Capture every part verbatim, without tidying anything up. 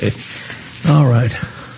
Okay. All right.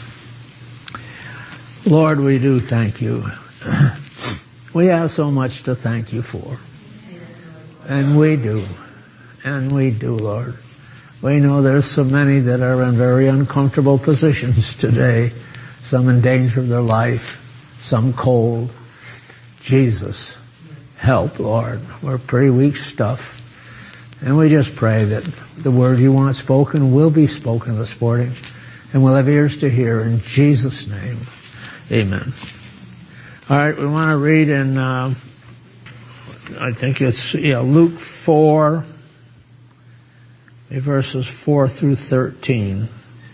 Lord, we do thank you. We have so much to thank you for. And we do. And we do, Lord. We know there's so many that are in very uncomfortable positions today. Some in danger of their life. Some cold. Jesus, help, Lord. We're pretty weak stuff. And we just pray that the word you want spoken will be spoken this morning. And we'll have ears to hear in Jesus' name. Amen. All right, we want to read in, uh, I think it's yeah, Luke four, verses four through thirteen.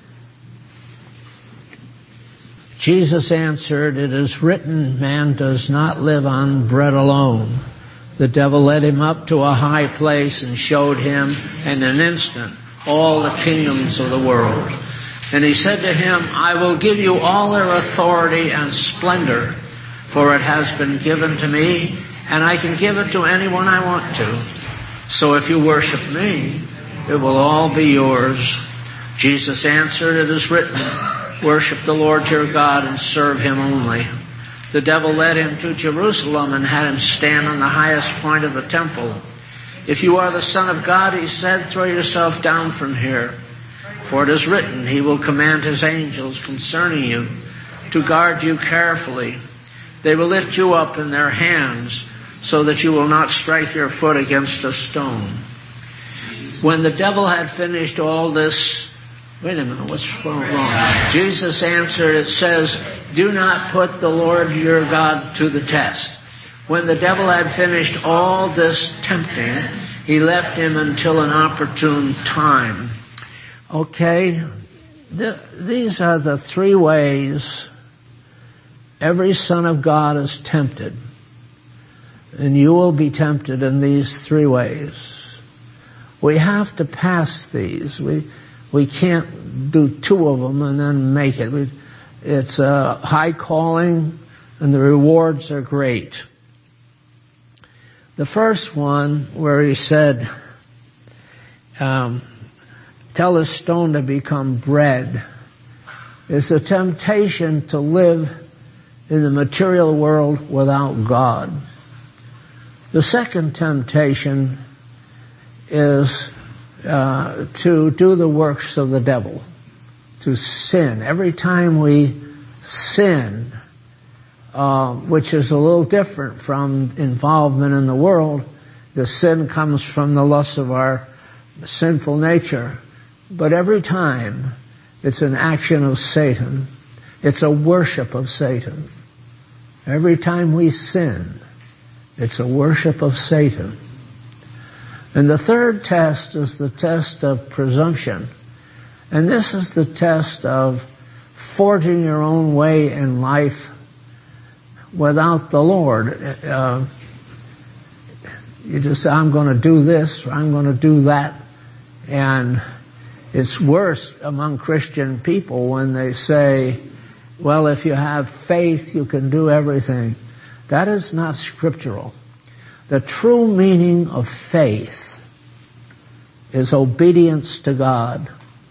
Jesus answered, "It is written, man does not live on bread alone." The devil led him up to a high place and showed him in an instant all the kingdoms of the world. And he said to him, "I will give you all their authority and splendor, for it has been given to me, and I can give it to anyone I want to. So if you worship me, it will all be yours." Jesus answered, "It is written, worship the Lord your God and serve him only." The devil led him to Jerusalem and had him stand on the highest point of the temple. "If you are the Son of God," he said, "throw yourself down from here. For it is written, he will command his angels concerning you to guard you carefully. They will lift you up in their hands so that you will not strike your foot against a stone." When the devil had finished all this, wait a minute, what's wrong? Jesus answered, it says, "Do not put the Lord your God to the test." When the devil had finished all this tempting, he left him until an opportune time. Okay, th- these are the three ways every son of God is tempted. And you will be tempted in these three ways. We have to pass these. We we can't do two of them and then make it. We, it's a high calling and the rewards are great. The first one where he said, um, tell this stone to become bread, is the temptation to live in the material world without God. The second temptation is uh, to do the works of the devil, to sin. Every time we sin, uh, which is a little different from involvement in the world, the sin comes from the lust of our sinful nature. But every time, it's an action of Satan. It's a worship of Satan. Every time we sin, it's a worship of Satan. And the third test is the test of presumption. And this is the test of forging your own way in life without the Lord. Uh, you just say, I'm going to do this, or I'm going to do that. And it's worse among Christian people when they say, well, if you have faith, you can do everything. That is not scriptural. The true meaning of faith is obedience to God.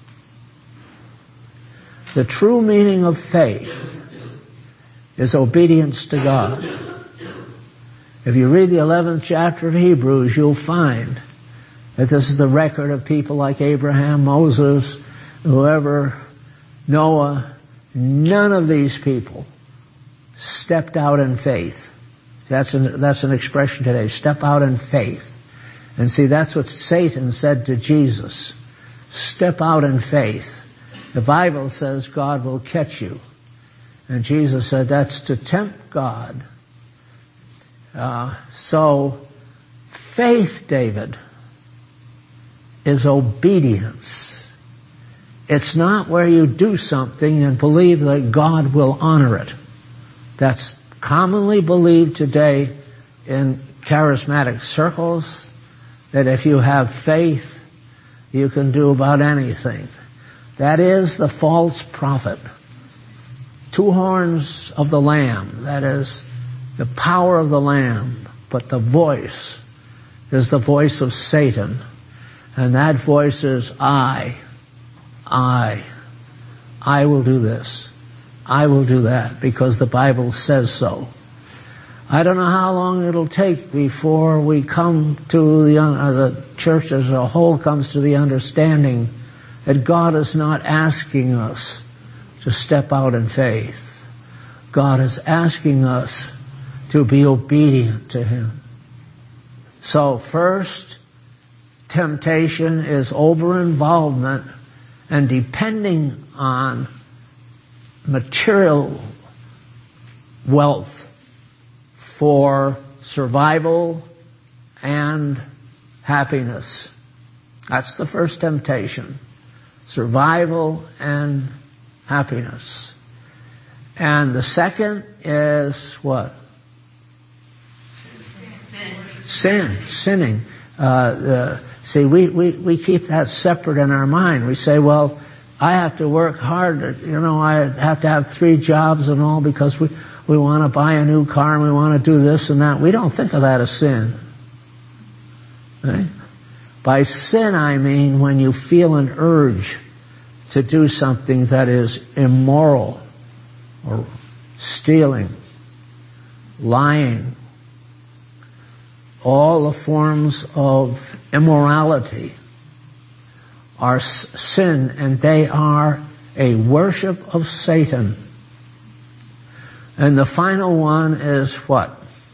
The true meaning of faith is obedience to God. If you read the eleventh chapter of Hebrews, you'll find that this is the record of people like Abraham, Moses, whoever, Noah. None of these people stepped out in faith. That's an, that's an expression today, step out in faith. And see, that's what Satan said to Jesus. Step out in faith. The Bible says God will catch you. And Jesus said that's to tempt God. Uh, so, faith, David, is obedience. It's not where you do something and believe that God will honor it. That's commonly believed today in charismatic circles, that if you have faith, you can do about anything. That is the false prophet. Two horns of the Lamb, that is the power of the Lamb, but the voice is the voice of Satan. And that voice is I, I, I will do this. I will do that because the Bible says so. I don't know how long it'll take before we come to the, uh, the church as a whole comes to the understanding that God is not asking us to step out in faith. God is asking us to be obedient to Him. So first, temptation is over-involvement and depending on material wealth for survival and happiness. That's the first temptation. Survival and happiness. And the second is what? Sin. Sin. Sinning. Uh, uh, see, we, we, we keep that separate in our mind. We say, well, I have to work hard. You know, I have to have three jobs and all because we, we want to buy a new car and we want to do this and that. We don't think of that as sin. Right? By sin, I mean when you feel an urge to do something that is immoral or stealing, lying, all the forms of immorality are sin, and they are a worship of Satan. And the final one is what?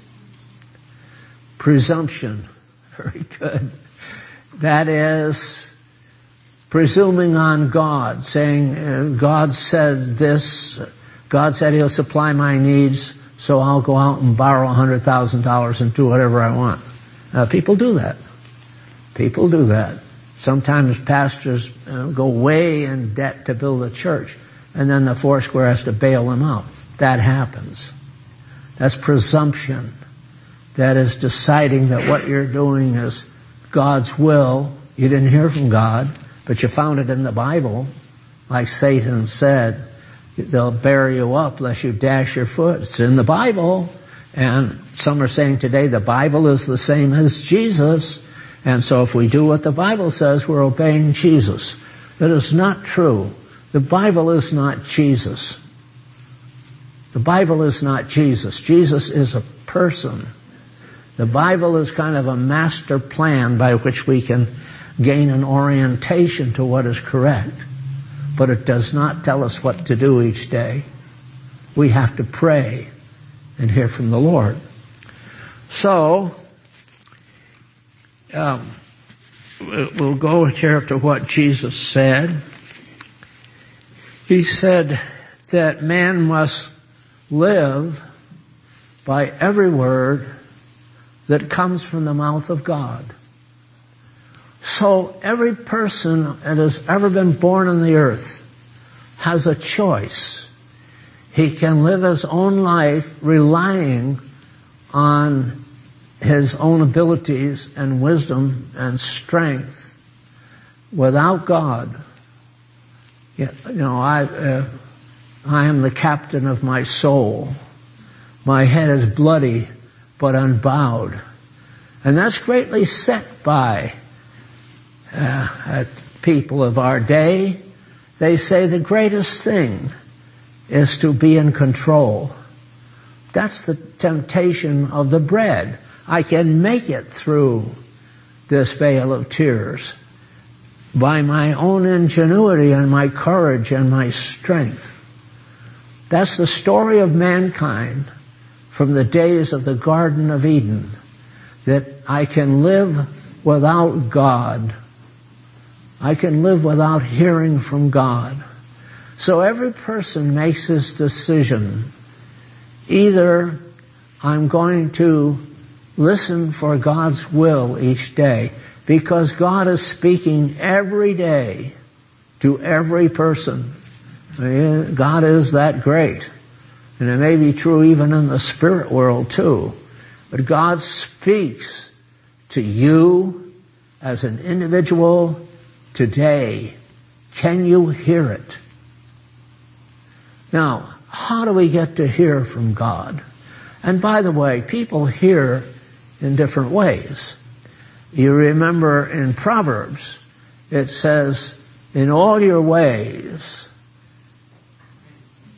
Presumption. Very good. That is presuming on God, saying, uh, God said this, God said He'll supply my needs, so I'll go out and borrow one hundred thousand dollars and do whatever I want. Uh, people do that. People do that. Sometimes pastors uh, go way in debt to build a church, and then the Foursquare has to bail them out. That happens. That's presumption. That is deciding that what you're doing is God's will. You didn't hear from God, but you found it in the Bible. Like Satan said, they'll bury you up lest you dash your foot. It's in the Bible. And some are saying today the Bible is the same as Jesus. And so if we do what the Bible says, we're obeying Jesus. That is not true. The Bible is not Jesus. The Bible is not Jesus. Jesus is a person. The Bible is kind of a master plan by which we can gain an orientation to what is correct. But it does not tell us what to do each day. We have to pray and hear from the Lord. So, um, we'll go here to what Jesus said. He said that man must live by every word that comes from the mouth of God. So every person that has ever been born on the earth has a choice. He can live his own life relying on his own abilities and wisdom and strength without God. You know, I, uh, I am the captain of my soul. My head is bloody but unbowed. And that's greatly set by uh, people of our day. They say the greatest thing is to be in control. That's the temptation of the bread. I can make it through this vale of tears by my own ingenuity and my courage and my strength. That's the story of mankind from the days of the Garden of Eden, that I can live without God. I can live without hearing from God. So every person makes his decision. Either I'm going to listen for God's will each day, because God is speaking every day to every person. God is that great. And it may be true even in the spirit world too. But God speaks to you as an individual today. Can you hear it? Now, how do we get to hear from God? And by the way, people hear in different ways. You remember in Proverbs, it says, in all your ways,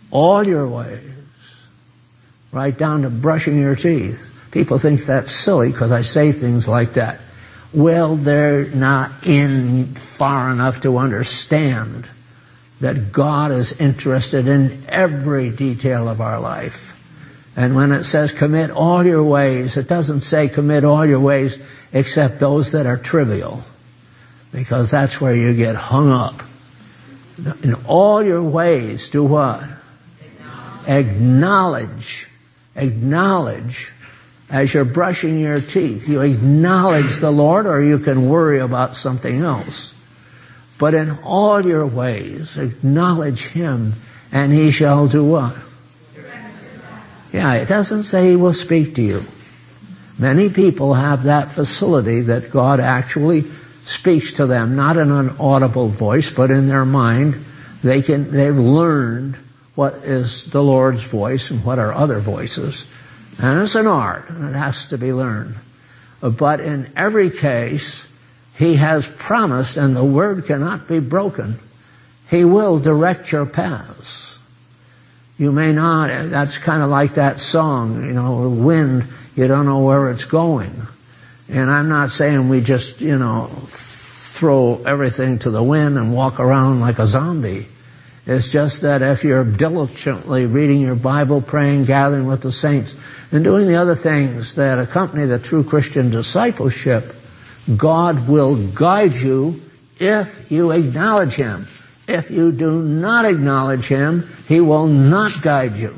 all your ways, right down to brushing your teeth. People think that's silly because I say things like that. Well, they're not in far enough to understand that God is interested in every detail of our life. And when it says commit all your ways, it doesn't say commit all your ways except those that are trivial, because that's where you get hung up. In all your ways, do what? Acknowledge. Acknowledge. As you're brushing your teeth, you acknowledge the Lord, or you can worry about something else. But in all your ways, acknowledge Him, and He shall do what? Yeah, it doesn't say He will speak to you. Many people have that facility that God actually speaks to them, not in an audible voice, but in their mind. They can, they've learned what is the Lord's voice and what are other voices. And it's an art, and it has to be learned. But in every case, He has promised, and the word cannot be broken, He will direct your paths. You may not, that's kind of like that song, you know, wind, you don't know where it's going. And I'm not saying we just, you know, throw everything to the wind and walk around like a zombie. It's just that if you're diligently reading your Bible, praying, gathering with the saints, and doing the other things that accompany the true Christian discipleship, God will guide you if you acknowledge Him. If you do not acknowledge Him, He will not guide you.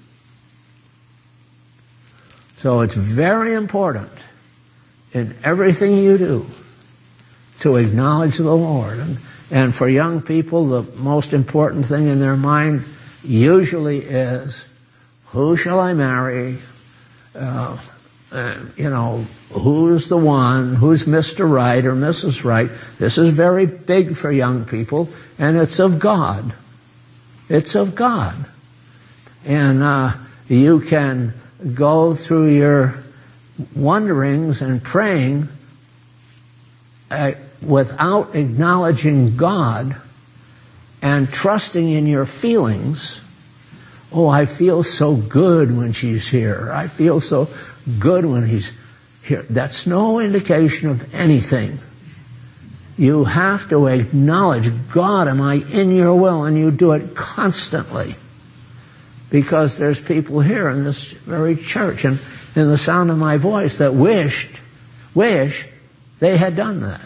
So it's very important in everything you do to acknowledge the Lord. And, and for young people, the most important thing in their mind usually is, who shall I marry? Uh, uh, you know, who's the one? Who's Mister Right or Missus Right? This is very big for young people, and it's of God. It's of God. And uh, you can go through your wonderings and praying uh, without acknowledging God and trusting in your feelings. Oh, I feel so good when she's here. I feel so good when he's here. That's no indication of anything. You have to acknowledge, God, am I in your will? And you do it constantly. Because there's people here in this very church and in the sound of my voice that wished, wish they had done that.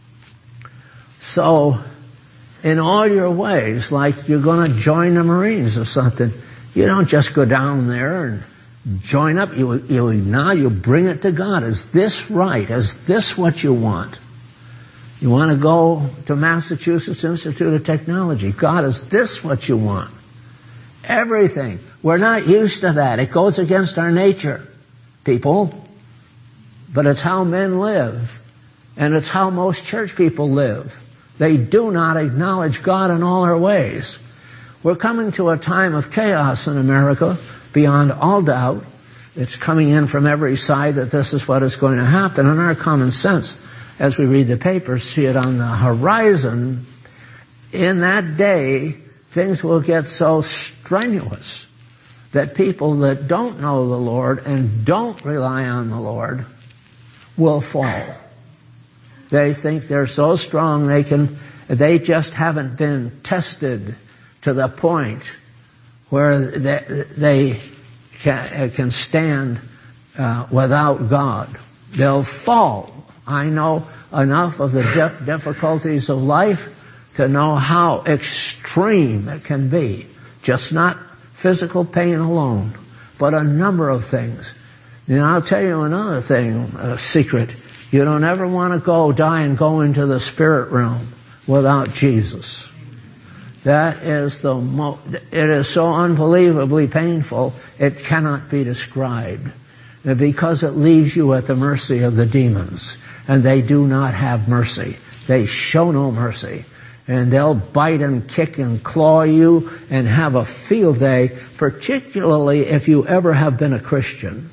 So, in all your ways, like you're going to join the Marines or something, you don't just go down there and join up. You, you now you bring it to God. Is this right? Is this what you want? You want to go to Massachusetts Institute of Technology. God, is this what you want? Everything. We're not used to that. It goes against our nature, people. But it's how men live. And it's how most church people live. They do not acknowledge God in all their ways. We're coming to a time of chaos in America, beyond all doubt. It's coming in from every side that this is what is going to happen. And our common sense, as we read the papers, see it on the horizon. In that day, things will get so strenuous that people that don't know the Lord and don't rely on the Lord will fall. They think they're so strong they can, they just haven't been tested to the point where they, they can, can stand uh, without God. They'll fall. I know enough of the dif- difficulties of life to know how extreme it can be. Just not physical pain alone, but a number of things. And I'll tell you another thing, a secret. You don't ever want to go, die and go into the spirit realm without Jesus. That is the mo- it is so unbelievably painful, it cannot be described. Because it leaves you at the mercy of the demons. And they do not have mercy. They show no mercy. And they'll bite and kick and claw you and have a field day, particularly if you ever have been a Christian.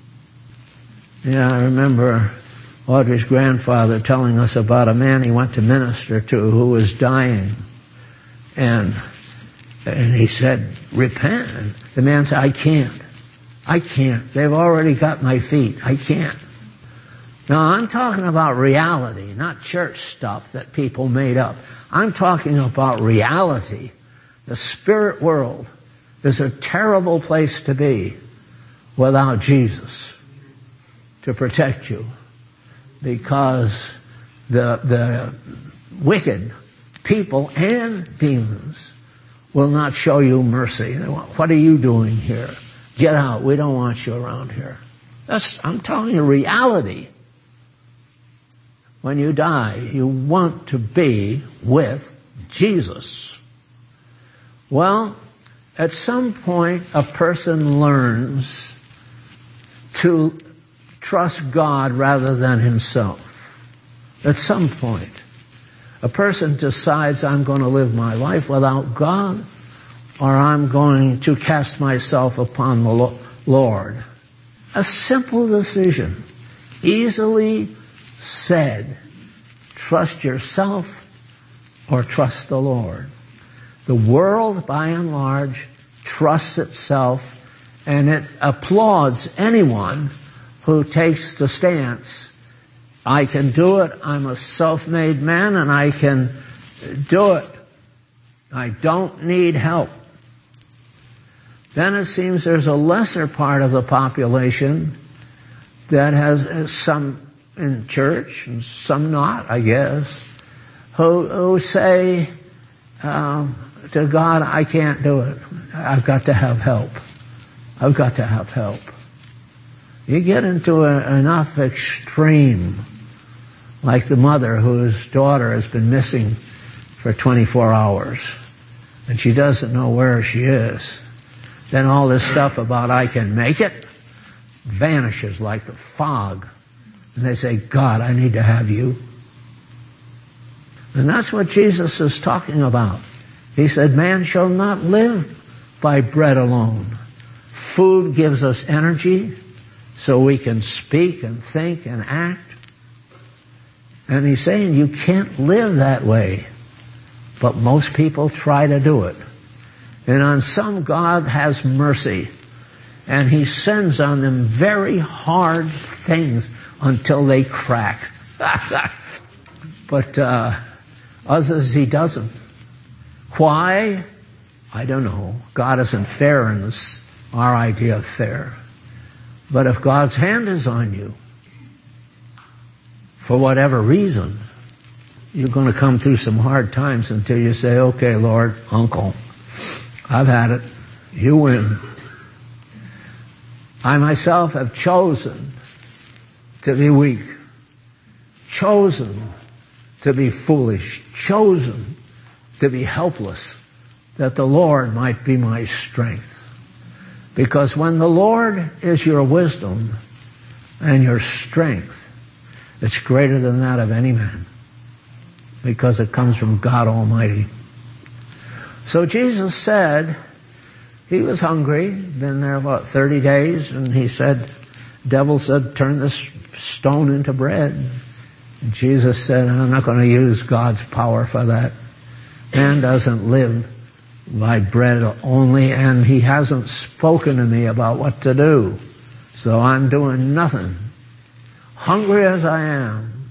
Yeah, I remember Audrey's grandfather telling us about a man he went to minister to who was dying. And And he said, repent. And the man said, I can't. I can't. They've already got my feet. I can't. Now, I'm talking about reality, not church stuff that people made up. I'm talking about reality. The spirit world is a terrible place to be without Jesus to protect you, because the, the wicked people and demons will not show you mercy. What are you doing here? Get out. We don't want you around here. That's, I'm telling you reality. When you die, you want to be with Jesus. Well, at some point, a person learns to trust God rather than himself. At some point, a person decides, I'm going to live my life without God, or I'm going to cast myself upon the Lord. A simple decision, easily said. Trust yourself or trust the Lord. The world, by and large, trusts itself, and it applauds anyone who takes the stance, I can do it, I'm a self-made man, and I can do it. I don't need help. Then it seems there's a lesser part of the population that has some in church, and some not, I guess, who, who say um, to God, I can't do it. I've got to have help. I've got to have help. You get into a, enough extreme, like the mother whose daughter has been missing for twenty-four hours, and she doesn't know where she is. Then all this stuff about I can make it vanishes like the fog. And they say, God, I need to have you. And that's what Jesus is talking about. He said, man shall not live by bread alone. Food gives us energy so we can speak and think and act. And he's saying you can't live that way. But most people try to do it. And on some, God has mercy. And he sends on them very hard things until they crack. But uh, others he doesn't. Why? I don't know. God isn't fair in this, our idea of fair. But if God's hand is on you, for whatever reason, you're going to come through some hard times until you say, okay, Lord, Uncle, I've had it. You win. I myself have chosen to be weak, chosen to be foolish, chosen to be helpless, that the Lord might be my strength. Because when the Lord is your wisdom and your strength, it's greater than that of any man, because it comes from God Almighty. So Jesus said, he was hungry, been there about thirty days, and he said, devil said, turn this stone into bread. And Jesus said, I'm not going to use God's power for that. Man doesn't live by bread only, and he hasn't spoken to me about what to do. So I'm doing nothing. Hungry as I am.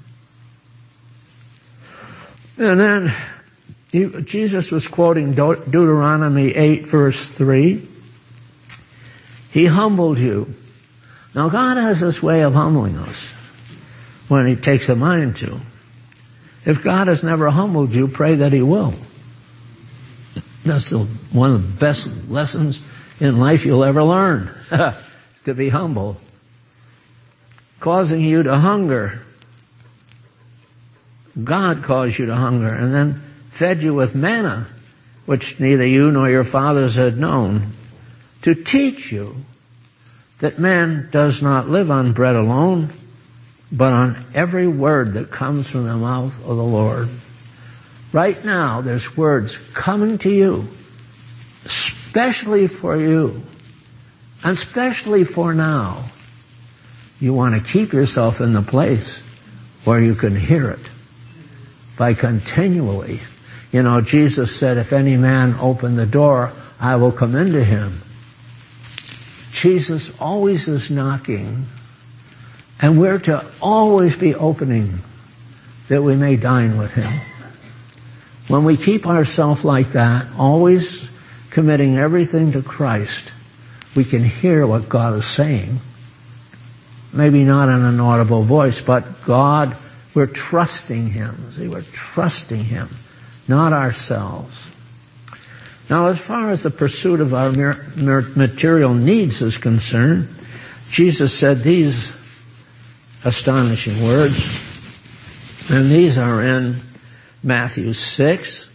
And then he, Jesus was quoting De- Deuteronomy eight, verse three. He humbled you. Now God has this way of humbling us when he takes a mind to. If God has never humbled you, pray that he will. That's the, one of the best lessons in life you'll ever learn, to be humble. Causing you to hunger. God caused you to hunger and then fed you with manna, which neither you nor your fathers had known, to teach you that man does not live on bread alone, but on every word that comes from the mouth of the Lord. Right now, there's words coming to you, especially for you, and especially for now. You want to keep yourself in the place where you can hear it by continually. You know, Jesus said, if any man open the door, I will come into him. Jesus always is knocking, and we're to always be opening that we may dine with him. When we keep ourselves like that, always committing everything to Christ, we can hear what God is saying. Maybe not in an audible voice, but God, we're trusting him. See, we're trusting him, not ourselves. Now, as far as the pursuit of our material needs is concerned, Jesus said these astonishing words, and these are in Matthew six,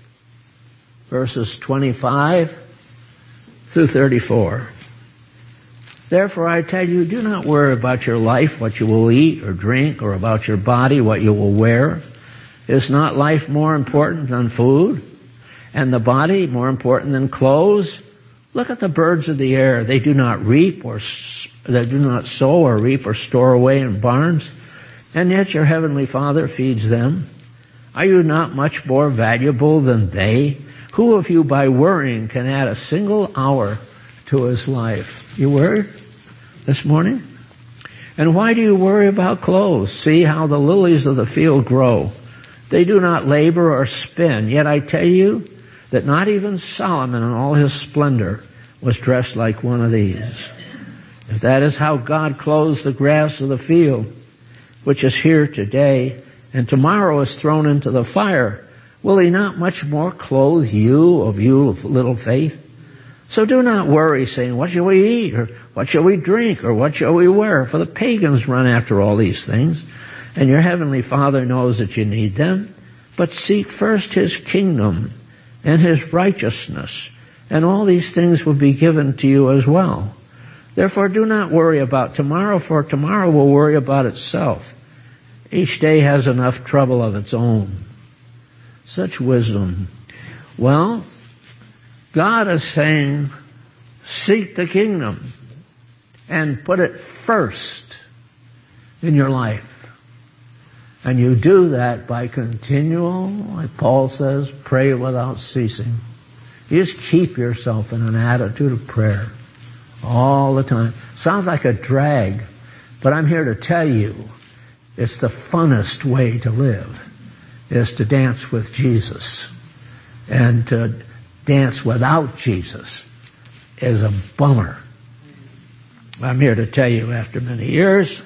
verses twenty-five through thirty-four. Therefore, I tell you, do not worry about your life, what you will eat or drink, or about your body, what you will wear. Is not life more important than food, and the body more important than clothes? Look at the birds of the air. They do not reap or they do not sow or reap or store away in barns, and yet your heavenly Father feeds them. Are you not much more valuable than they? Who of you by worrying can add a single hour to his life? You worried this morning? And why do you worry about clothes? See how the lilies of the field grow. They do not labor or spin. Yet I tell you that not even Solomon in all his splendor was dressed like one of these. If that is how God clothes the grass of the field, which is here today, and tomorrow is thrown into the fire, will he not much more clothe you, of you of little faith? So do not worry, saying, what shall we eat, or what shall we drink, or what shall we wear? For the pagans run after all these things, and your heavenly Father knows that you need them. But seek first his kingdom and his righteousness, and all these things will be given to you as well. Therefore do not worry about tomorrow, for tomorrow will worry about itself. Each day has enough trouble of its own. Such wisdom. Well, God is saying, seek the kingdom and put it first in your life. And you do that by continual, like Paul says, pray without ceasing. You just keep yourself in an attitude of prayer all the time. Sounds like a drag, but I'm here to tell you it's the funnest way to live, is to dance with Jesus. And to dance without Jesus is a bummer. I'm here to tell you after many years,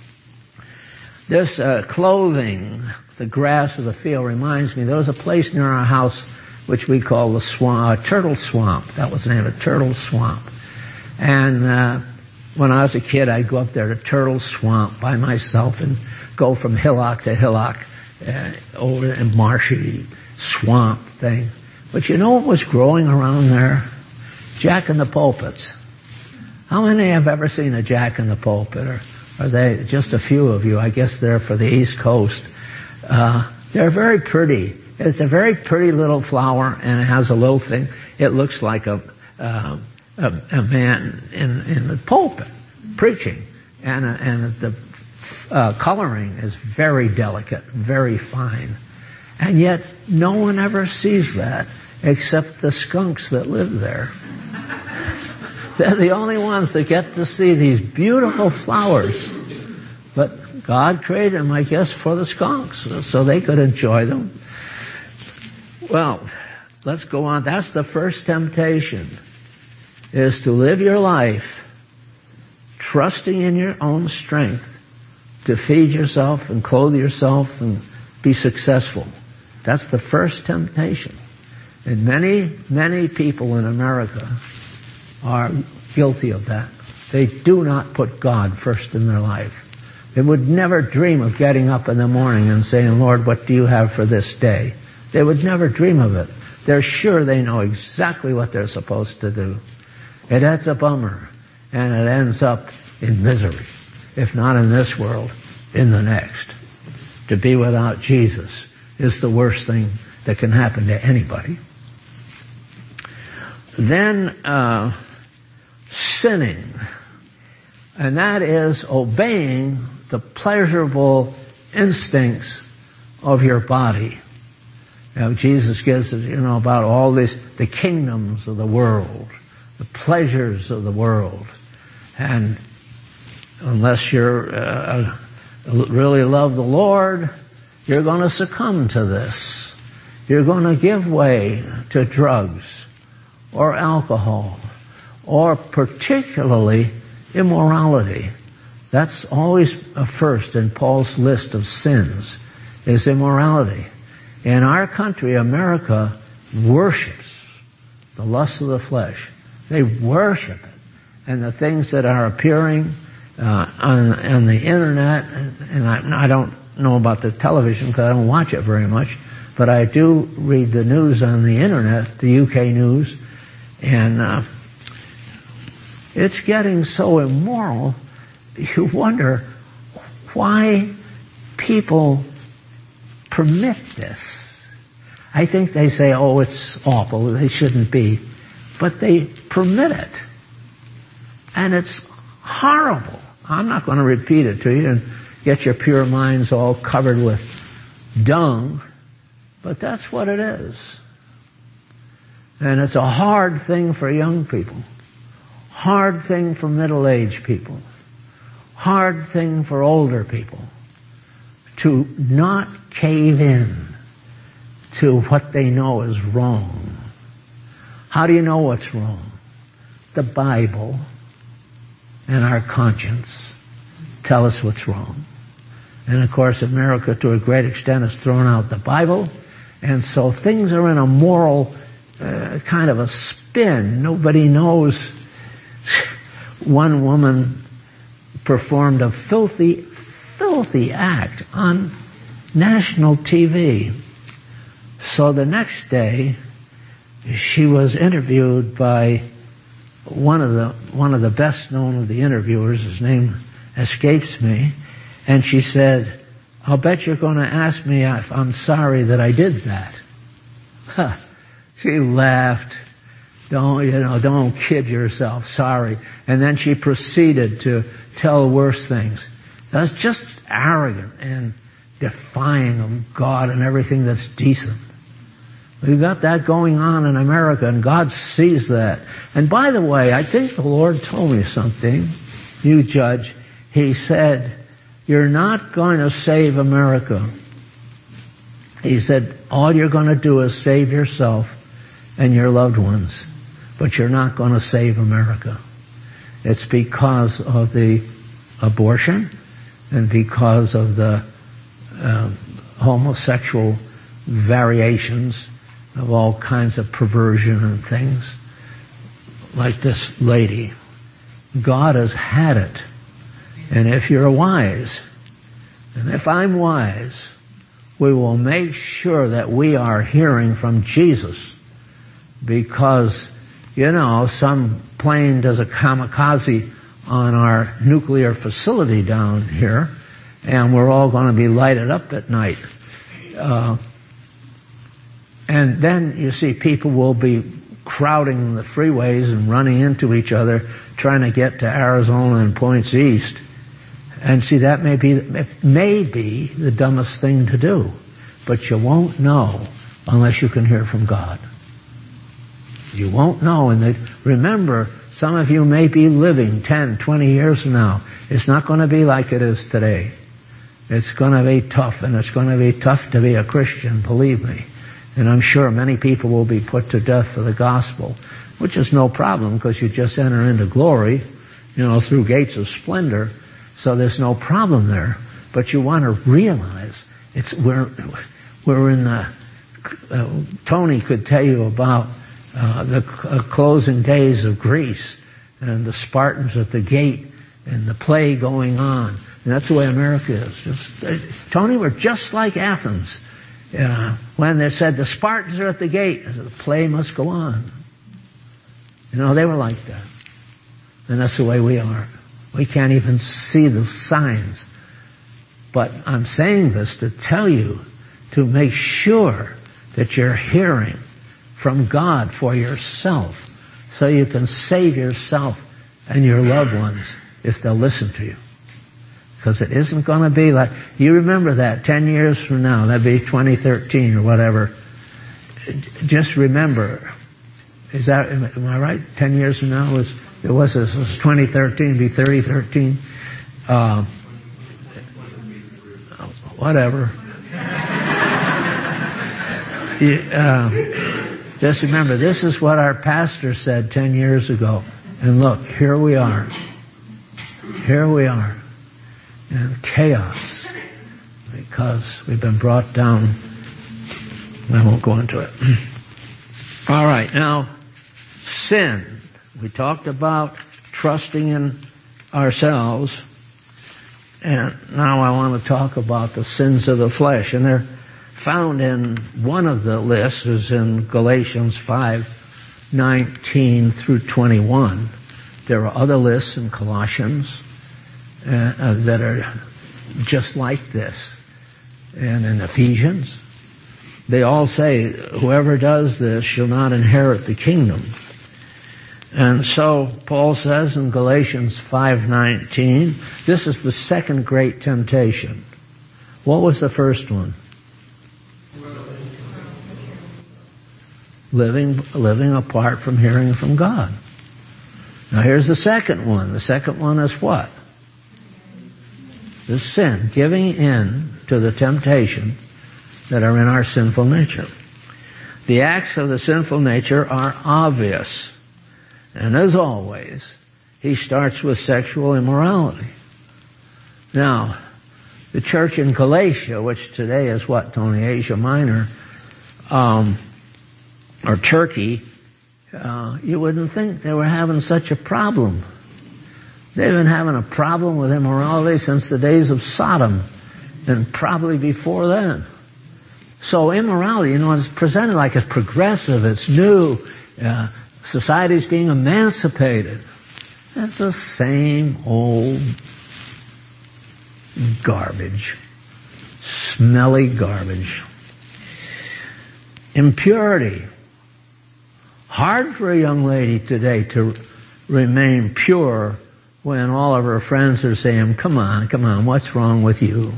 this uh, clothing, the grass of the field, reminds me, there was a place near our house which we call the swamp, uh, Turtle Swamp. That was the name of Turtle Swamp. And uh, when I was a kid, I'd go up there to Turtle Swamp by myself and go from hillock to hillock uh, over a marshy swamp thing. But you know what was growing around there? Jack in the pulpits. How many have ever seen a Jack in the pulpit? Or are they just a few of you? I guess they're for the East Coast. Uh, they're very pretty. It's a very pretty little flower, and it has a little thing. It looks like a uh, a, a man in, in the pulpit preaching, and uh, and the uh, coloring is very delicate, very fine, and yet no one ever sees that except the skunks that live there. They're the only ones that get to see these beautiful flowers. But God created them, I guess, for the skunks, so they could enjoy them. Well, let's go on. That's the first temptation, is to live your life trusting in your own strength to feed yourself and clothe yourself and be successful. That's the first temptation. And many, many people in America are guilty of that. They do not put God first in their life. They would never dream of getting up in the morning and saying, Lord, what do you have for this day? They would never dream of it. They're sure they know exactly what they're supposed to do. And that's a bummer. And it ends up in misery. If not in this world, in the next. To be without Jesus is the worst thing that can happen to anybody. Then, uh, sinning. And that is obeying the pleasurable instincts of your body. You know, Jesus gives us, you know, about all this, the kingdoms of the world, the pleasures of the world. And unless you're uh, really love the Lord, you're going to succumb to this. You're going to give way to drugs or alcohol or particularly immorality. That's always a first in Paul's list of sins, is immorality. In our country, America worships the lust of the flesh. They worship it. And the things that are appearing uh, on, on the internet, and I, I don't know about the television because I don't watch it very much, but I do read the news on the internet, the U K news, and uh, it's getting so immoral, you wonder why people permit this. I think they say, oh, it's awful, they shouldn't be, but they permit it. And it's horrible. I'm not going to repeat it to you and get your pure minds all covered with dung, but that's what it is. And it's a hard thing for young people, hard thing for middle-aged people, hard thing for older people to not cave in to what they know is wrong. How do you know what's wrong? The Bible and our conscience tell us what's wrong. And of course, America, to a great extent, has thrown out the Bible, and so things are in a moral uh, kind of a spin. Nobody knows. One woman performed a filthy, filthy act on national T V. So the next day, she was interviewed by one of the one of the best known of the interviewers. His name escapes me, and she said, "I'll bet you're going to ask me if I'm sorry that I did that." Huh. She laughed. Don't, you know, don't kid yourself. Sorry. And then she proceeded to tell worse things. That's just arrogant and defying of God and everything that's decent. We've got that going on in America, and God sees that. And by the way, I think the Lord told me something, you judge. He said, you're not going to save America. He said, all you're going to do is save yourself and your loved ones, but you're not going to save America. It's because of the abortion and because of the uh, homosexual variations of all kinds of perversion and things, like this lady. God has had it. And if you're wise, and if I'm wise, we will make sure that we are hearing from Jesus, because, you know, some plane does a kamikaze on our nuclear facility down here, and we're all going to be lighted up at night. Uh, and then, you see, people will be crowding the freeways and running into each other, trying to get to Arizona and points east. And see, that may be, it may be the dumbest thing to do, but you won't know unless you can hear from God. You won't know. And they, remember, some of you may be living ten, twenty years from now. It's not going to be like it is today. It's going to be tough, and it's going to be tough to be a Christian, believe me. And I'm sure many people will be put to death for the gospel, which is no problem because you just enter into glory, you know, through gates of splendor. So there's no problem there. But you want to realize it's we're we're in the. Uh, Tony could tell you about uh, the uh, closing days of Greece and the Spartans at the gate and the play going on. And that's the way America is. Just, uh, Tony, we're just like Athens. Uh, when they said the Spartans are at the gate, I said, the play must go on. You know, they were like that. And that's the way we are. We can't even see the signs. But I'm saying this to tell you to make sure that you're hearing from God for yourself, so you can save yourself and your loved ones if they'll listen to you. Because it isn't going to be like, you remember that ten years from now, that'd be twenty thirteen or whatever, just remember, is that, am I right? Ten years from now was, it was, this was twenty thirteen, it'd be thirty thirteen. Uh, whatever. you, uh, just remember, this is what our pastor said ten years ago. And look, here we are. Here we are. In chaos. Because we've been brought down. I won't go into it. All right, now, sin. We talked about trusting in ourselves. And now I want to talk about the sins of the flesh. And they're found in one of the lists, is in Galatians five nineteen through twenty-one. There are other lists in Colossians uh, uh, that are just like this. And in Ephesians, they all say, whoever does this shall not inherit the kingdom. And so Paul says in Galatians five nineteen, this is the second great temptation. What was the first one? Living, living apart from hearing from God. Now here's the second one. The second one is what? The sin. Giving in to the temptation that are in our sinful nature. The acts of the sinful nature are obvious. And as always, he starts with sexual immorality. Now, the church in Galatia, which today is what, Tony? Asia Minor, um, or Turkey, uh, you wouldn't think they were having such a problem. They've been having a problem with immorality since the days of Sodom, and probably before then. So immorality, you know, is presented like it's progressive, it's new, uh, society's being emancipated. It's the same old garbage. Smelly garbage. Impurity. Hard for a young lady today to remain pure when all of her friends are saying, come on, come on, what's wrong with you?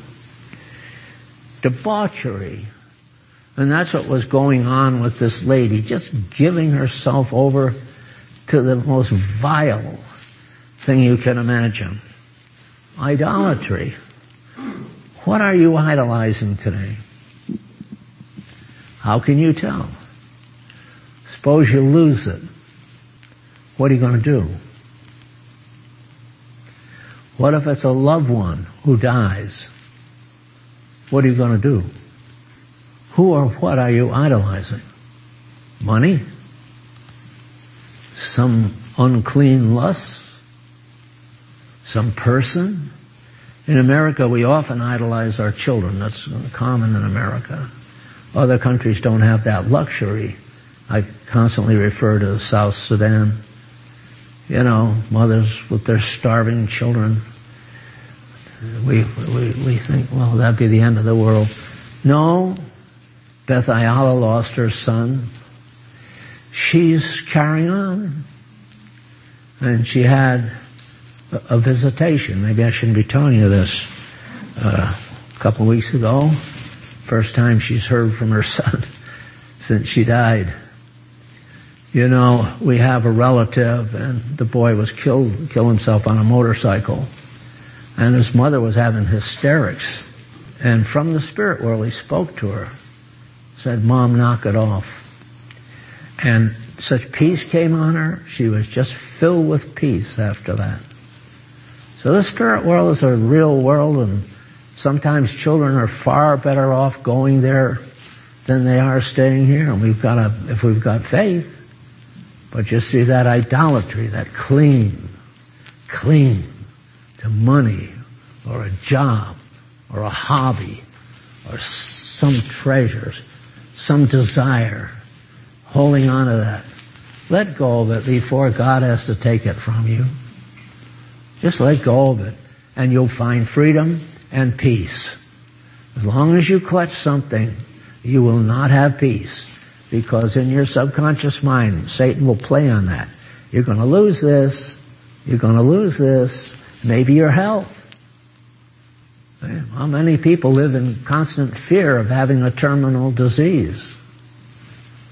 Debauchery. And that's what was going on with this lady, just giving herself over to the most vile thing you can imagine. Idolatry. What are you idolizing today? How can you tell? Suppose you lose it. What are you going to do? What if it's a loved one who dies? What are you going to do? Who or what are you idolizing? Money? Some unclean lust? Some person? In America, we often idolize our children. That's common in America. Other countries don't have that luxury. I constantly refer to South Sudan. You know, mothers with their starving children. We, we, we think, well, that'd be the end of the world. No. Beth Ayala lost her son. She's carrying on. And she had a, a visitation. Maybe I shouldn't be telling you this. Uh, a couple of weeks ago, first time she's heard from her son since she died. You know, we have a relative, and the boy was killed, killed himself on a motorcycle. And his mother was having hysterics. And from the spirit world, he spoke to her. Said, Mom, knock it off. And such peace came on her. She was just filled with peace after that. So the spirit world is a real world, and sometimes children are far better off going there than they are staying here. And we've got to, if we've got faith. But you see that idolatry, that cling, cling to money or a job or a hobby or some treasures, some desire, holding on to that. Let go of it before God has to take it from you. Just let go of it, and you'll find freedom and peace. As long as you clutch something, you will not have peace, because in your subconscious mind, Satan will play on that. You're going to lose this. You're going to lose this. Maybe your health. How many people live in constant fear of having a terminal disease?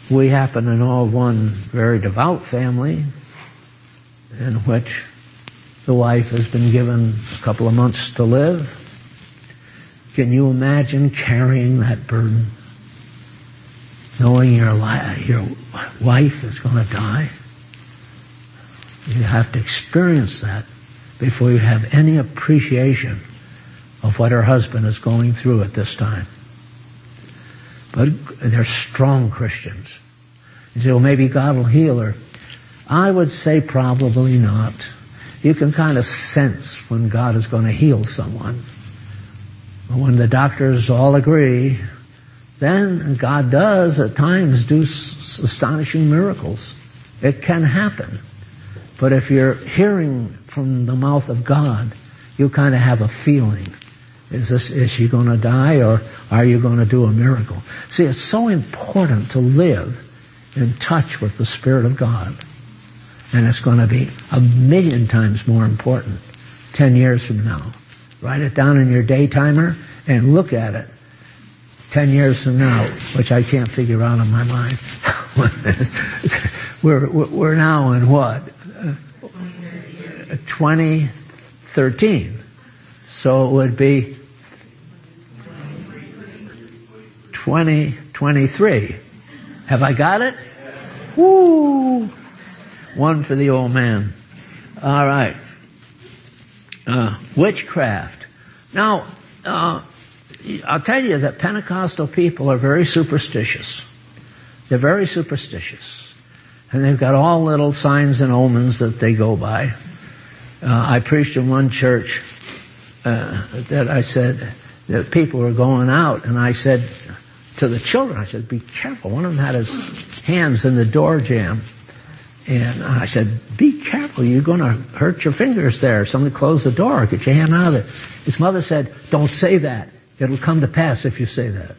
We happen to know of one very devout family in which the wife has been given a couple of months to live. Can you imagine carrying that burden? Knowing your, li- your wife is going to die? You have to experience that before you have any appreciation of what her husband is going through at this time. But they're strong Christians. You say, well, maybe God will heal her. I would say probably not. You can kind of sense when God is going to heal someone. When the doctors all agree, then God does at times do s- astonishing miracles. It can happen. But if you're hearing from the mouth of God, you kind of have a feeling. Is this, is she going to die, or are you going to do a miracle? See, it's so important to live in touch with the Spirit of God. And it's going to be a million times more important ten years from now. Write it down in your day timer and look at it ten years from now, which I can't figure out in my mind. we're, we're now in what? Uh, twenty thirteen. So it would be twenty twenty-three. Have I got it? Woo! One for the old man. All right. Uh, witchcraft. Now, uh, I'll tell you that Pentecostal people are very superstitious. They're very superstitious. And they've got all little signs and omens that they go by. Uh, I preached in one church uh, that I said that people were going out, and I said to the children, I said, be careful. One of them had his hands in the door jamb. And I said, be careful, you're going to hurt your fingers there. Somebody close the door, get your hand out of it. His mother said, don't say that. It'll come to pass if you say that.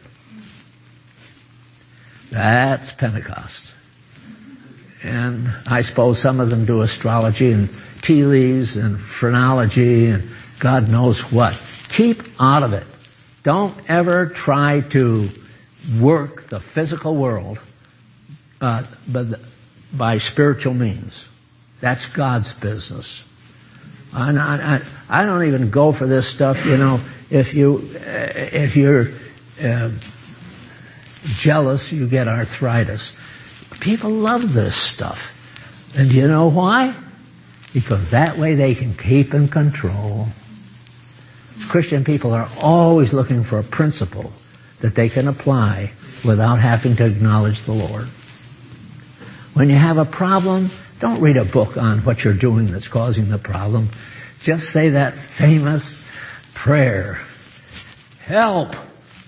That's Pentecost. And I suppose some of them do astrology and tea leaves and phrenology and God knows what. Keep out of it. Don't ever try to work the physical world uh, but by spiritual means. That's God's business. I, I, I don't even go for this stuff, you know. If you, if you're uh, jealous, you get arthritis. People love this stuff. And do you know why? Because that way they can keep in control. Christian people are always looking for a principle that they can apply without having to acknowledge the Lord. When you have a problem, don't read a book on what you're doing that's causing the problem. Just say that famous prayer. Help.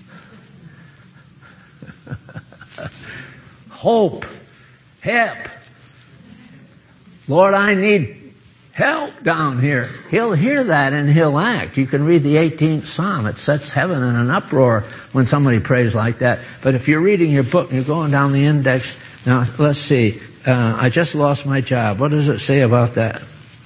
Hope. Help. Lord, I need help down here. He'll hear that and he'll act. You can read the eighteenth Psalm. It sets heaven in an uproar when somebody prays like that. But if you're reading your book and you're going down the index, now, let's see. Uh, I just lost my job. What does it say about that?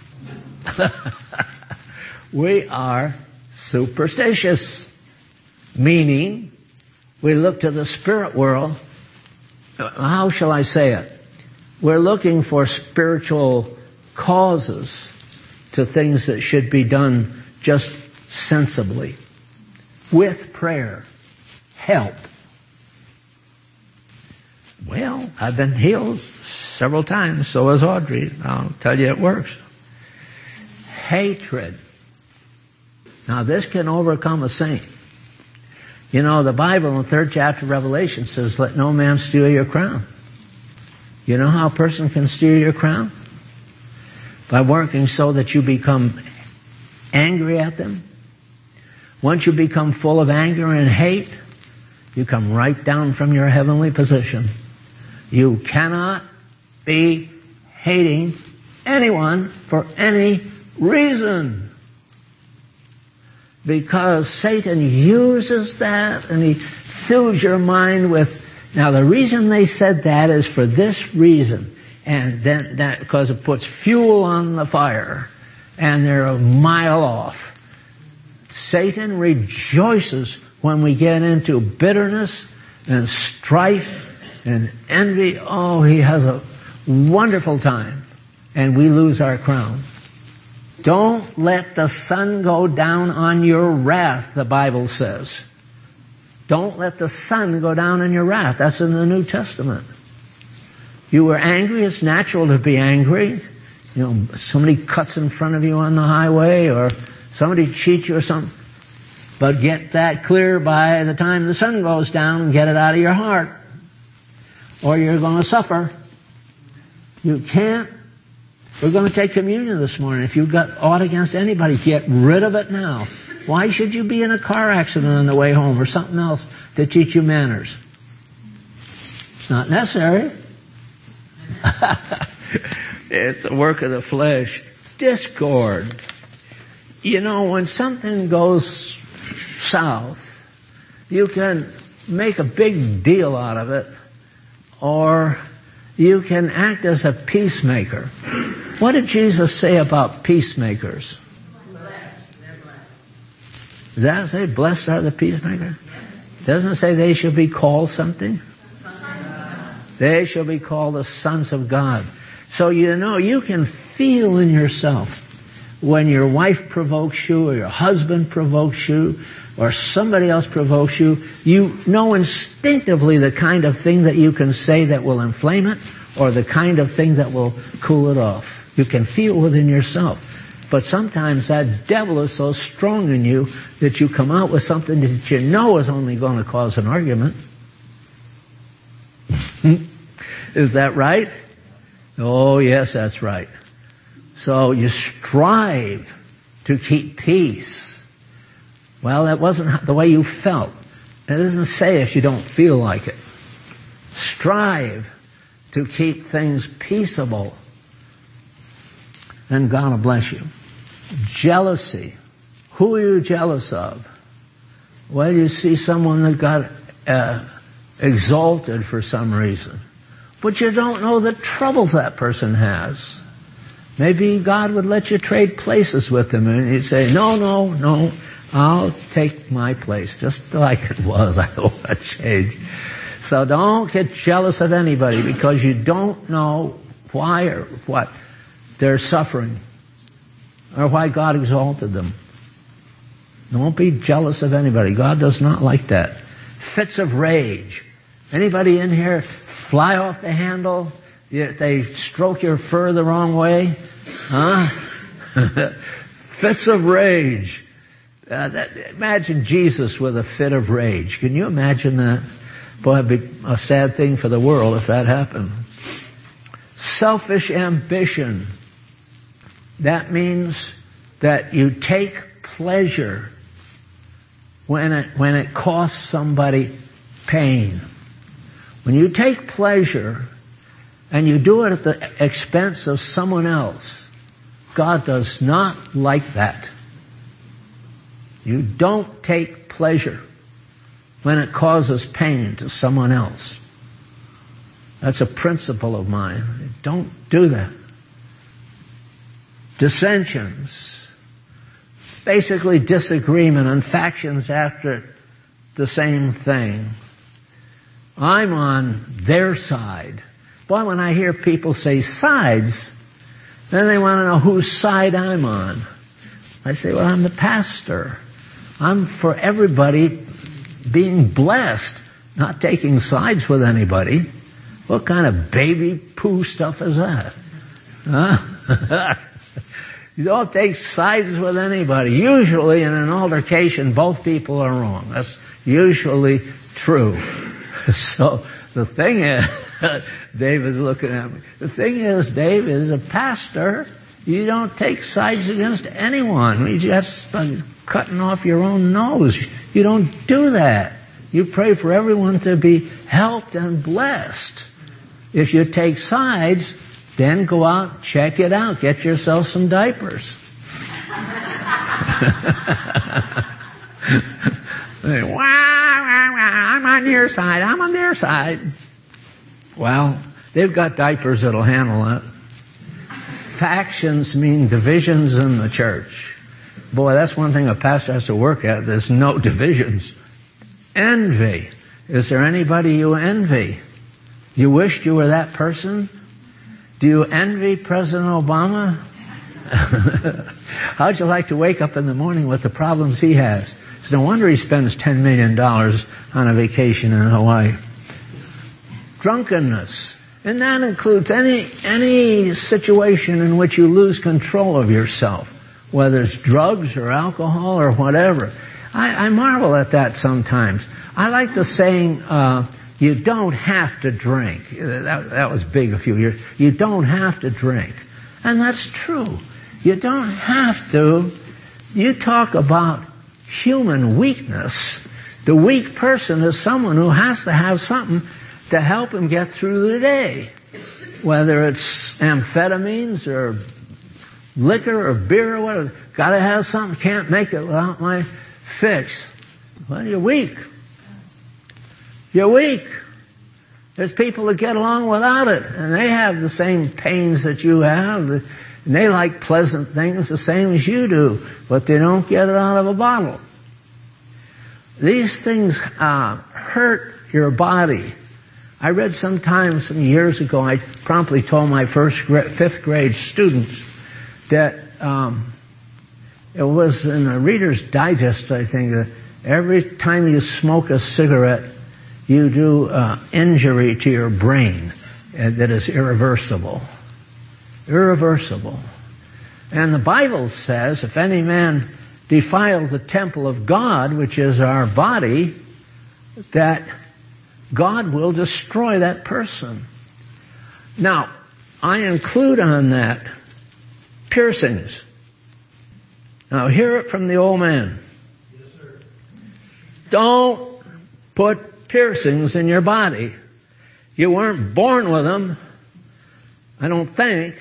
We are superstitious. Meaning, we look to the spirit world. How shall I say it? We're looking for spiritual causes to things that should be done just sensibly. With prayer. Help. Well, I've been healed several times, so has Audrey. I'll tell you it works. Hatred. Now this can overcome a saint. You know, the Bible in the third chapter of Revelation says, let no man steal your crown. You know how a person can steal your crown? By working so that you become angry at them. Once you become full of anger and hate, you come right down from your heavenly position. You cannot be hating anyone for any reason. Because Satan uses that and he fills your mind with, now the reason they said that is for this reason. And then that, because it puts fuel on the fire and they're a mile off. Satan rejoices when we get into bitterness and strife And envy, oh, he has a wonderful time. And we lose our crown. Don't let the sun go down on your wrath, the Bible says. Don't let the sun go down on your wrath. That's in the New Testament. You were angry. It's natural to be angry. You know, somebody cuts in front of you on the highway or somebody cheats you or something. But get that clear by the time the sun goes down and get it out of your heart. Or you're going to suffer. You can't. We're going to take communion this morning. If you've got aught against anybody, get rid of it now. Why should you be in a car accident on the way home or something else to teach you manners? It's not necessary. It's the work of the flesh. Discord. You know, when something goes south, you can make a big deal out of it, or you can act as a peacemaker. What did Jesus say about peacemakers? Does that say blessed are the peacemakers? Doesn't it say they shall be called something? They shall be called the sons of God. So you know, you can feel in yourself when your wife provokes you or your husband provokes you or somebody else provokes you, you know instinctively the kind of thing that you can say that will inflame it or the kind of thing that will cool it off. You can feel within yourself. But sometimes that devil is so strong in you that you come out with something that you know is only going to cause an argument. Is that right? Oh, yes, that's right. So you strive to keep peace. Well, that wasn't the way you felt. It doesn't say if you don't feel like it. Strive to keep things peaceable. And God will bless you. Jealousy. Who are you jealous of? Well, you see someone that got uh, exalted for some reason. But you don't know the troubles that person has. Maybe God would let you trade places with them and you'd say, no, no, no, I'll take my place just like it was. I don't want to change. So don't get jealous of anybody because you don't know why or what they're suffering or why God exalted them. Don't be jealous of anybody. God does not like that. Fits of rage. Anybody in here fly off the handle? They stroke your fur the wrong way? Huh? Fits of rage. Uh, that, imagine Jesus with a fit of rage. Can you imagine that? Boy, it'd be a sad thing for the world if that happened. Selfish ambition. That means that you take pleasure when it, when it costs somebody pain. When you take pleasure and you do it at the expense of someone else, God does not like that. You don't take pleasure when it causes pain to someone else. That's a principle of mine. Don't do that. Dissensions. Basically disagreement and factions after the same thing. I'm on their side. Boy, when I hear people say sides, then they want to know whose side I'm on. I say, well, I'm the pastor. I'm for everybody being blessed, not taking sides with anybody. What kind of baby poo stuff is that? Huh? You don't take sides with anybody. Usually in an altercation, both people are wrong. That's usually true. So the thing is, Dave is looking at me. The thing is, Dave is a pastor. You don't take sides against anyone. You just uh, cutting off your own nose. You don't do that. You pray for everyone to be helped and blessed. If you take sides, then go out, check it out, get yourself some diapers. I'm on your side, I'm on their side. Well, they've got diapers that'll handle it. Factions mean divisions in the church. Boy, that's one thing a pastor has to work at. There's no divisions. Envy. Is there anybody you envy? You wished you were that person? Do you envy President Obama? How'd you like to wake up in the morning with the problems he has? It's no wonder he spends ten million dollars on a vacation in Hawaii. Drunkenness. And that includes any, any situation in which you lose control of yourself, whether it's drugs or alcohol or whatever. I, I marvel at that sometimes. I like the saying, uh, you don't have to drink. That, that was big a few years. You don't have to drink. And that's true. You don't have to. You talk about human weakness. The weak person is someone who has to have something to help him get through the day. Whether it's amphetamines or liquor or beer or whatever. Gotta have something. Can't make it without my fix. Well, you're weak. You're weak. There's people that get along without it, and they have the same pains that you have, and they like pleasant things the same as you do, but they don't get it out of a bottle. These things uh, hurt your body. I read sometime, some years ago, I promptly told my first, gra- fifth grade students that um, it was in a Reader's Digest, I think, that every time you smoke a cigarette, you do uh, injury to your brain uh, that is irreversible. Irreversible. And the Bible says, if any man defile the temple of God, which is our body, that God will destroy that person. Now, I include on that piercings. Now, hear it from the old man. Yes, sir. Don't put piercings in your body. You weren't born with them, I don't think.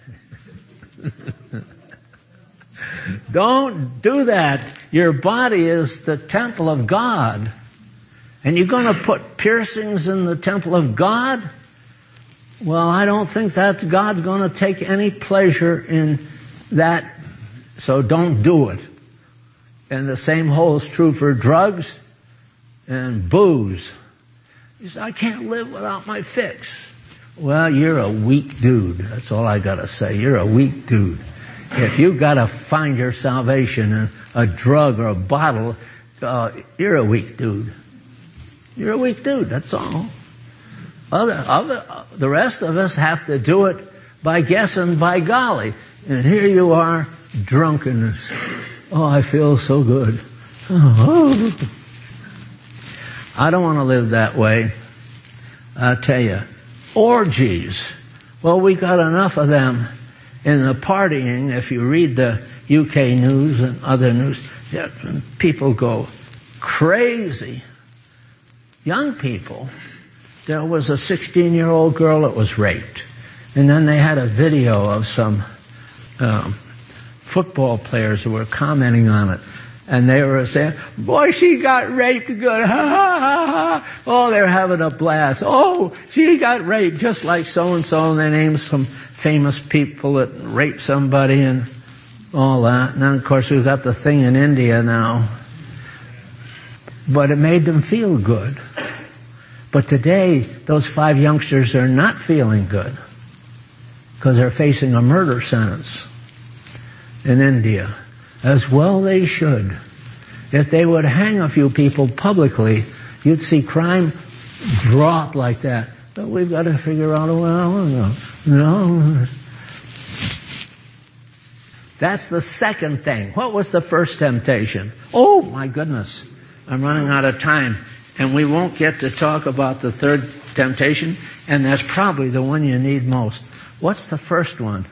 Don't do that. Your body is the temple of God. And you're going to put piercings in the temple of God? Well, I don't think that God's going to take any pleasure in that, so don't do it. And the same holds true for drugs and booze. You say, I can't live without my fix. Well, you're a weak dude. That's all I got to say. You're a weak dude. If you've got to find your salvation in a drug or a bottle, uh, you're a weak dude. You're a weak dude, that's all. Other, other, the rest of us have to do it by guessing, by golly. And here you are, drunkenness. Oh, I feel so good. Oh. I don't want to live that way. I tell you. Orgies. Well, we got enough of them in the partying. If you read the U K news and other news, people go crazy. Young people. There was a sixteen-year-old girl that was raped. And then they had a video of some um, football players who were commenting on it. And they were saying, boy, she got raped good. Ha, ha, ha, ha. Oh, they're having a blast. Oh, she got raped just like so-and-so. And they named some famous people that raped somebody and all that. And then, of course, we've got the thing in India now. But it made them feel good. But today, those five youngsters are not feeling good because they're facing a murder sentence in India. As well they should. If they would hang a few people publicly, you'd see crime drop like that. But we've got to figure out, well, no, no. That's the second thing. What was the first temptation? Oh, my goodness. I'm running out of time. And we won't get to talk about the third temptation, and that's probably the one you need most. What's the first one?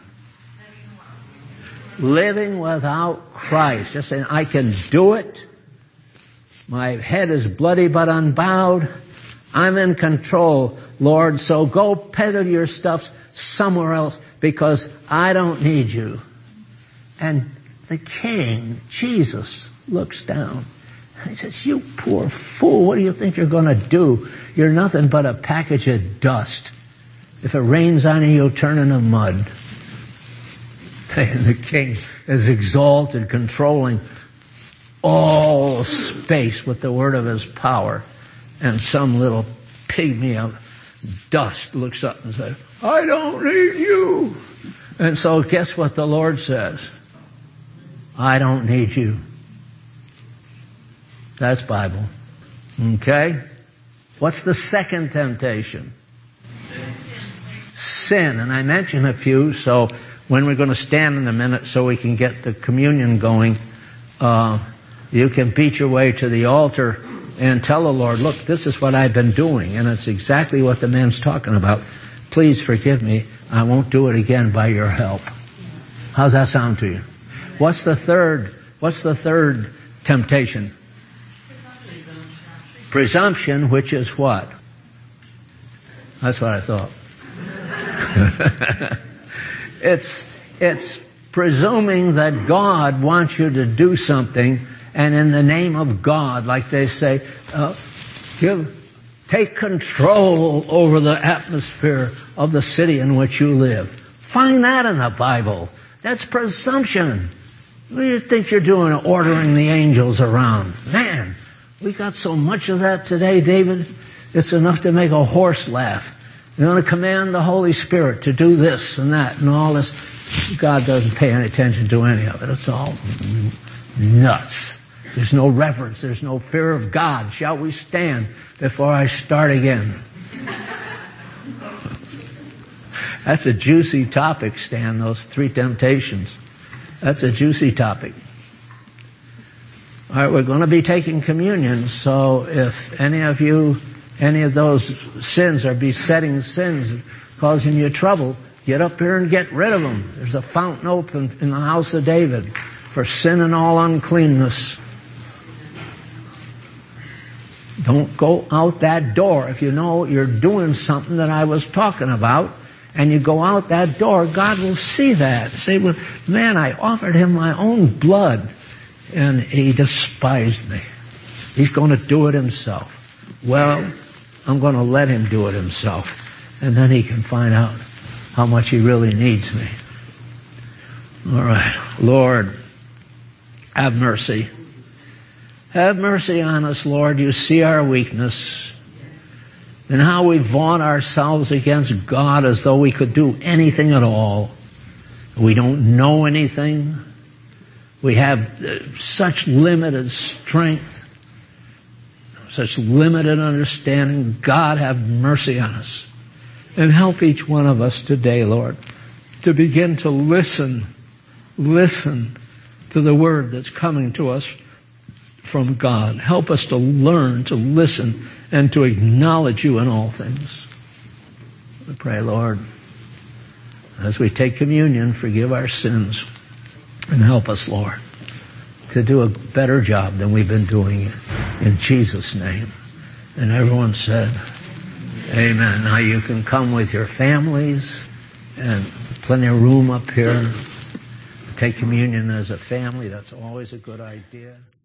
Living without Christ. Just saying, I can do it. My head is bloody but unbowed. I'm in control, Lord, so go peddle your stuff somewhere else because I don't need you. And the King, Jesus, looks down. He says, you poor fool, what do you think you're going to do? You're nothing but a package of dust. If it rains on you, you'll turn into mud. And the King is exalted, controlling all space with the word of his power. And some little pygmy of Dust looks up and says, I don't need you. And so guess what the Lord says? I don't need you. That's Bible. Okay? What's the second temptation? Sin. And I mentioned a few, so when we're going to stand in a minute so we can get the communion going, uh, you can beat your way to the altar and tell the Lord, look, this is what I've been doing, and it's exactly what the man's talking about. Please forgive me. I won't do it again by your help. How's that sound to you? What's the third, what's the third temptation? Presumption. Presumption, which is what? That's what I thought. it's, it's presuming that God wants you to do something, and in the name of God, like they say, uh, give, take control over the atmosphere of the city in which you live. Find that in the Bible. That's presumption. What do you think you're doing, ordering the angels around? Man, we got so much of that today, David. It's enough to make a horse laugh. You want to command the Holy Spirit to do this and that and all this. God doesn't pay any attention to any of it. It's all nuts. There's no reverence. There's no fear of God. Shall we stand before I start again? That's a juicy topic, Stan, those three temptations. That's a juicy topic. All right, we're going to be taking communion, so if any of you, any of those sins are besetting sins, causing you trouble, get up here and get rid of them. There's a fountain open in the house of David for sin and all uncleanness. Don't go out that door. If you know you're doing something that I was talking about, and you go out that door, God will see that. Say, well, man, I offered him my own blood, and he despised me. He's going to do it himself. Well, I'm going to let him do it himself, and then he can find out how much he really needs me. All right. Lord, have mercy. Have mercy on us, Lord. You see our weakness and how we vaunt ourselves against God as though we could do anything at all. We don't know anything. We have uh, such limited strength, such limited understanding. God, have mercy on us. And help each one of us today, Lord, to begin to listen, listen to the word that's coming to us from God. Help us to learn to listen and to acknowledge you in all things. We pray, Lord, as we take communion, forgive our sins and help us, Lord, to do a better job than we've been doing in Jesus' name. And everyone said, amen. Now you can come with your families and plenty of room up here. Take communion as a family. That's always a good idea.